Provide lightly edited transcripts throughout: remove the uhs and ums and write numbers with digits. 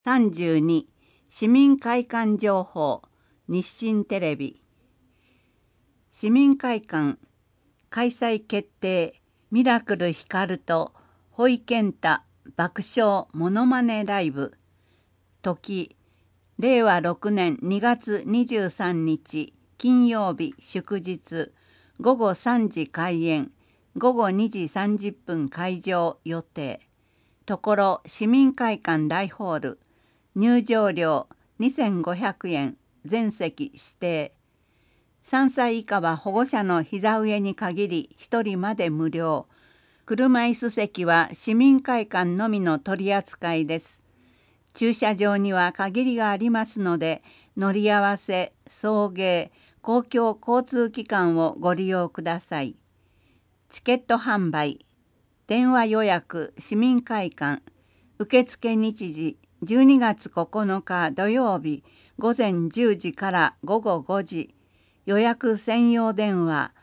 32市民会館情報日清テレビ市民会館開催決定ミラクルヒカルとホイケンタ爆笑モノマネライブ時令和6年2月23日金曜日祝日午後3時開演午後2時30分開場予定ところ市民会館大ホール入場料2500円全席指定3歳以下は保護者の膝上に限り1人まで無料車椅子席は市民会館のみの取り扱いです駐車場には限りがありますので乗り合わせ送迎公共交通機関をご利用くださいチケット販売電話予約市民会館受付日時12月9日土曜日午前10時から午後5時予約専用電話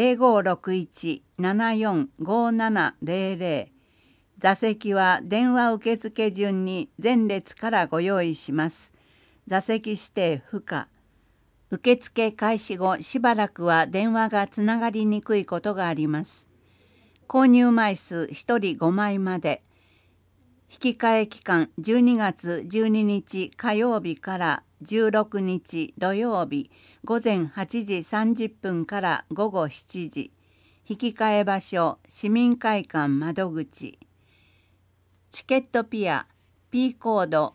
0561-745700座席は電話受付順に前列からご用意します座席指定不可受付開始後しばらくは電話がつながりにくいことがあります購入枚数1人5枚まで引き換え期間12月12日火曜日から16日土曜日午前8時30分から午後7時引き換え場所市民会館窓口チケットピア P コード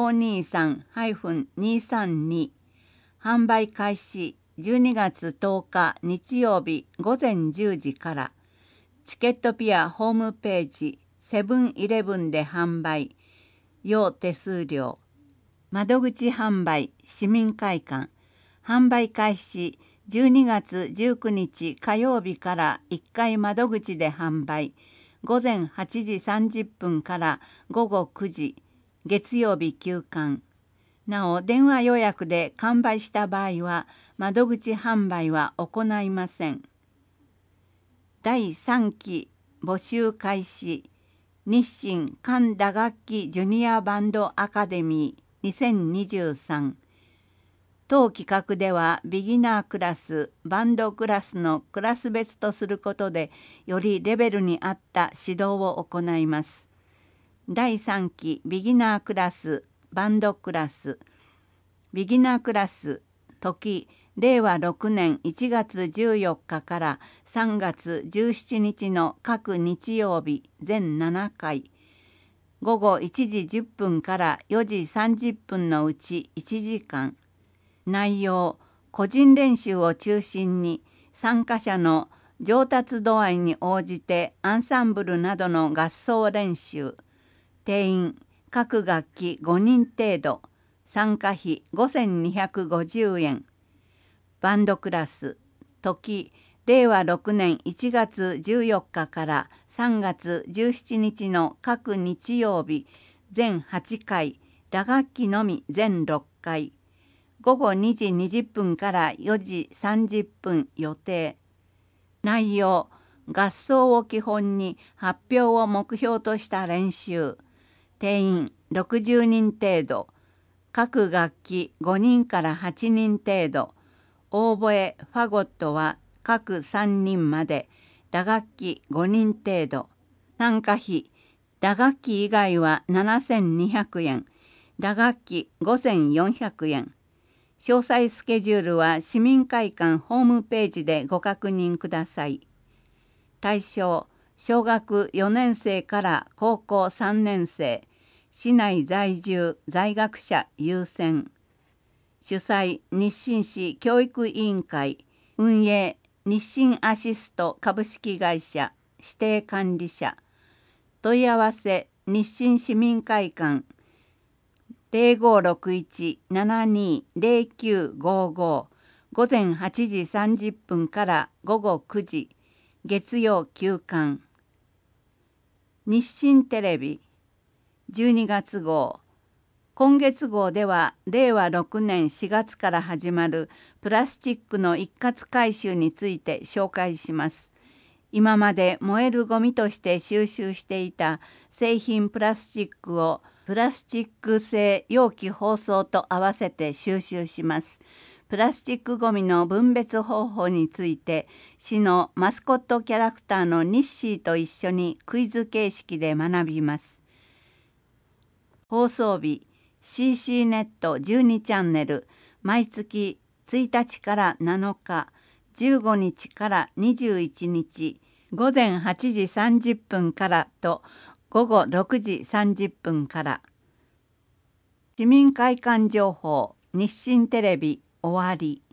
523-232販売開始12月10日日曜日午前10時からチケットピアホームページセブンイレブンで販売要手数料窓口販売市民会館販売開始12月19日火曜日から1階窓口で販売午前8時30分から午後9時月曜日休館なお電話予約で完売した場合は窓口販売は行いません第3期募集開始日清管打楽器ジュニアバンドアカデミー2023当企画ではビギナークラスバンドクラスのクラス別とすることでよりレベルに合った指導を行います第3期ビギナークラスバンドクラスビギナークラス時令和6年1月14日から3月17日の各日曜日全7回午後1時10分から4時30分のうち1時間内容個人練習を中心に参加者の上達度合いに応じてアンサンブルなどの合奏練習定員各楽器5人程度参加費5250円バンドクラス時令和6年1月14日から3月17日の各日曜日全8回打楽器のみ全6回午後2時20分から4時30分予定内容合奏を基本に発表を目標とした練習定員60人程度各楽器5人から8人程度オーボエ・ファゴットは各3人まで打楽器5人程度参加費打楽器以外は7200円打楽器5400円詳細スケジュールは市民会館ホームページでご確認ください対象小学4年生から高校3年生市内在住在学者優先主催日清市教育委員会運営日清アシスト株式会社指定管理者問い合わせ日清市民会館0561-720955午前8時30分から午後9時月曜休館日清テレビ12月号今月号では令和6年4月から始まるプラスチックの一括回収について紹介します。今まで燃えるゴミとして収集していた製品プラスチックをプラスチック製容器包装と合わせて収集します。プラスチックごみの分別方法について、市のマスコットキャラクターのニッシーと一緒にクイズ形式で学びます。放送日、CC ネット12チャンネル、毎月1日から7日、15日から21日、午前8時30分からと午後6時30分から。市民会館情報、日清テレビ終わり。